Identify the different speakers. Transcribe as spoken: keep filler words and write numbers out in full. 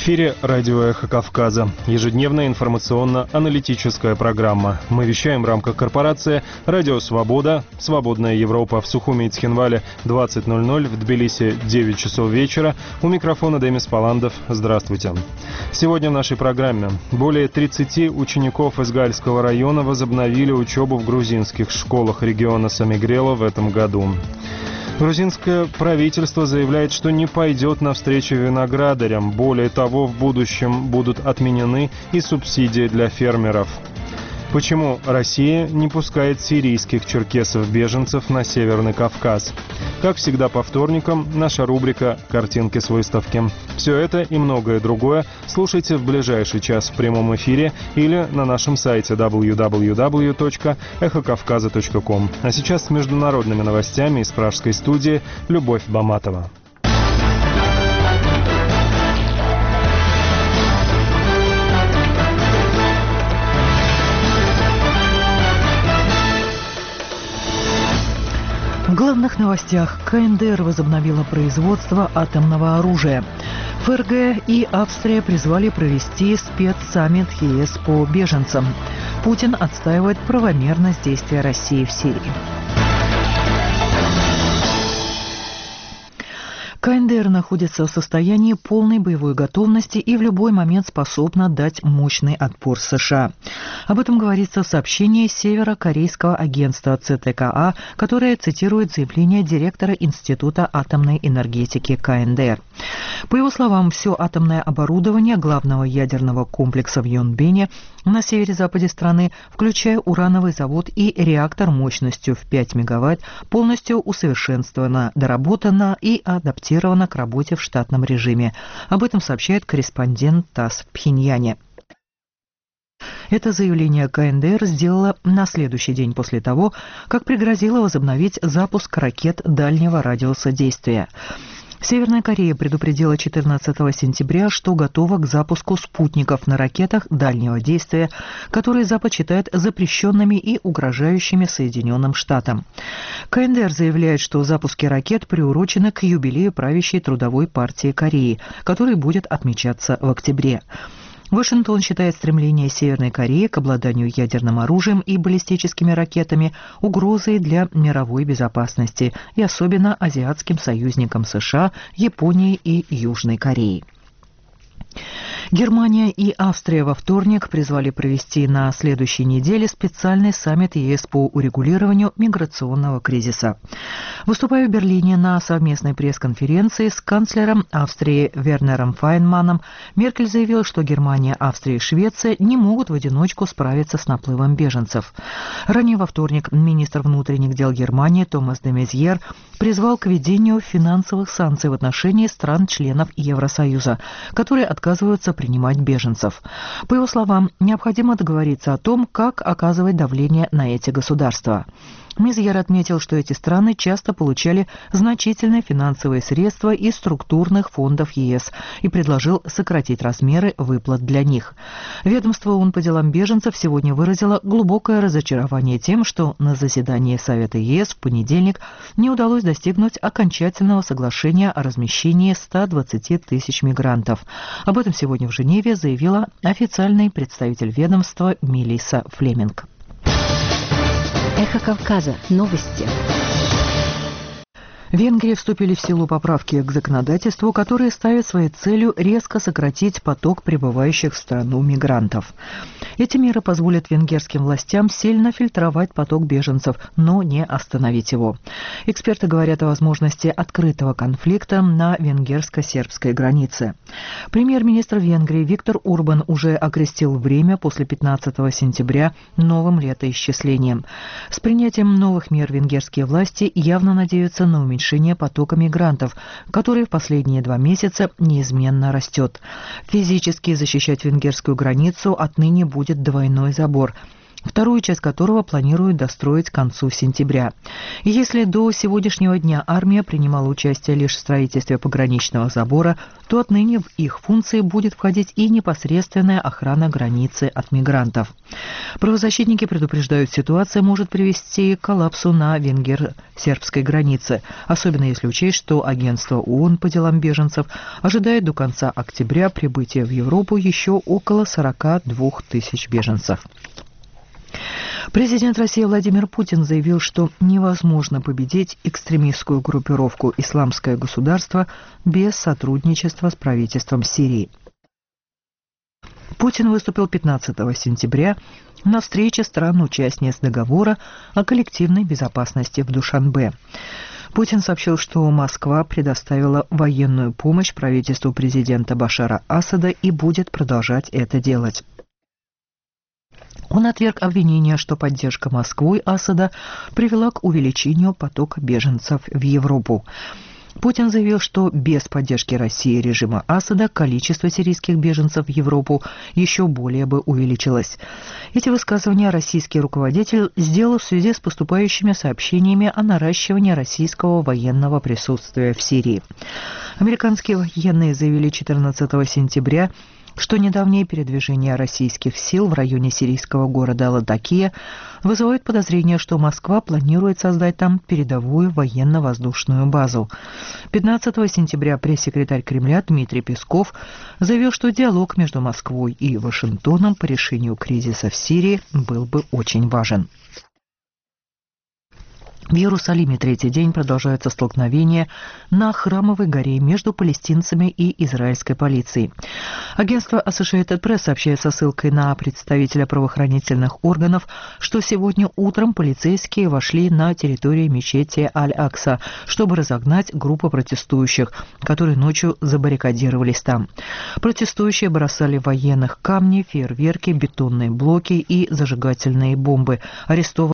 Speaker 1: В эфире радио «Эхо Кавказа». Ежедневная информационно-аналитическая программа. Мы вещаем в рамках корпорации «Радио Свобода», «Свободная Европа» в Сухуми и Цхинвале двадцать ноль ноль, в Тбилиси девять часов вечера. У микрофона Демис Паландов. Здравствуйте. Сегодня в нашей программе более тридцати учеников из Гальского района возобновили учебу в грузинских школах региона Самигрела в этом году. Грузинское правительство заявляет, что не пойдет навстречу виноградарям. Более того, в будущем будут отменены и субсидии для фермеров. Почему Россия не пускает сирийских черкесов-беженцев на Северный Кавказ? Как всегда по вторникам, наша рубрика «Картинки с выставки». Все это и многое другое слушайте в ближайший час в прямом эфире или на нашем сайте дабл ю дабл ю дабл ю точка эхо кавказа точка ком. А сейчас с международными новостями из пражской студии Любовь Баматова.
Speaker 2: В главных новостях. КНДР возобновила производство атомного оружия. ФРГ и Австрия призвали провести спецсаммит ЕС по беженцам. Путин отстаивает правомерность действия России в Сирии. КНДР находится в состоянии полной боевой готовности и в любой момент способна дать мощный отпор США. Об этом говорится в сообщении северокорейского агентства ЦТКА, которое цитирует заявление директора Института атомной энергетики КНДР. По его словам, все атомное оборудование главного ядерного комплекса в Йонбине на северо-западе страны, включая урановый завод и реактор мощностью в пять мегаватт, полностью усовершенствовано, доработано и адаптировано к работе в штатном режиме. Об этом сообщает корреспондент ТАСС в Пхеньяне. Это заявление КНДР сделала на следующий день после того, как пригрозила возобновить запуск ракет дальнего радиуса действия. Северная Корея предупредила четырнадцатого сентября, что готова к запуску спутников на ракетах дальнего действия, которые Запад считает запрещенными и угрожающими Соединенным Штатам. КНДР заявляет, что запуски ракет приурочены к юбилею правящей Трудовой партии Кореи, который будет отмечаться в октябре. Вашингтон считает стремление Северной Кореи к обладанию ядерным оружием и баллистическими ракетами угрозой для мировой безопасности и особенно азиатским союзникам США, Японии и Южной Кореи. Германия и Австрия во вторник призвали провести на следующей неделе специальный саммит ЕС по урегулированию миграционного кризиса. Выступая в Берлине на совместной пресс-конференции с канцлером Австрии Вернером Файнманом, Меркель заявила, что Германия, Австрия и Швеция не могут в одиночку справиться с наплывом беженцев. Ранее во вторник министр внутренних дел Германии Томас де Мезьер призвал к введению финансовых санкций в отношении стран-членов Евросоюза, которые отказываются принимать беженцев. По его словам, необходимо договориться о том, как оказывать давление на эти государства. Мезьер отметил, что эти страны часто получали значительные финансовые средства из структурных фондов ЕС и предложил сократить размеры выплат для них. Ведомство ООН по делам беженцев сегодня выразило глубокое разочарование тем, что на заседании Совета ЕС в понедельник не удалось достигнуть окончательного соглашения о размещении ста двадцати тысяч мигрантов. Об этом сегодня в Женеве заявила официальный представитель ведомства Мелисса Флеминг.
Speaker 3: Эхо Кавказа. Новости.
Speaker 2: В Венгрии вступили в силу поправки к законодательству, которые ставят своей целью резко сократить поток прибывающих в страну мигрантов. Эти меры позволят венгерским властям сильно фильтровать поток беженцев, но не остановить его. Эксперты говорят о возможности открытого конфликта на венгерско-сербской границе. Премьер-министр Венгрии Виктор Орбан уже окрестил время после пятнадцатого сентября новым летоисчислением. С принятием новых мер венгерские власти явно надеются на уменьшение потока мигрантов, который в последние два месяца неизменно растет. Физически защищать венгерскую границу отныне будет двойной забор. вторую часть которого планируют достроить к концу сентября. И если до сегодняшнего дня армия принимала участие лишь в строительстве пограничного забора, то отныне в их функции будет входить и непосредственная охрана границы от мигрантов. Правозащитники предупреждают, ситуация может привести к коллапсу на венгер-сербской границе, особенно если учесть, что агентство ООН по делам беженцев ожидает до конца октября прибытия в Европу еще около сорока двух тысяч беженцев. Президент России Владимир Путин заявил, что невозможно победить экстремистскую группировку «Исламское государство» без сотрудничества с правительством Сирии. Путин выступил пятнадцатого сентября на встрече стран-участниц договора о коллективной безопасности в Душанбе. Путин сообщил, что Москва предоставила военную помощь правительству президента Башара Асада и будет продолжать это делать. Он отверг обвинение, что поддержка Москвой Асада привела к увеличению потока беженцев в Европу. Путин заявил, что без поддержки России режима Асада количество сирийских беженцев в Европу еще более бы увеличилось. Эти высказывания российский руководитель сделал в связи с поступающими сообщениями о наращивании российского военного присутствия в Сирии. Американские военные заявили четырнадцатого сентября, что недавнее передвижение российских сил в районе сирийского города Латакия вызывает подозрение, что Москва планирует создать там передовую военно-воздушную базу. пятнадцатого сентября пресс-секретарь Кремля Дмитрий Песков заявил, что диалог между Москвой и Вашингтоном по решению кризиса в Сирии был бы очень важен. В Иерусалиме третий день продолжаются столкновения на Храмовой горе между палестинцами и израильской полицией. Агентство Associated Press сообщает со ссылкой на представителя правоохранительных органов, что сегодня утром полицейские вошли на территорию мечети Аль-Акса, чтобы разогнать группу протестующих, которые ночью забаррикадировались там. Протестующие бросали в военных камни, фейерверки, бетонные блоки и зажигательные бомбы. Арестованные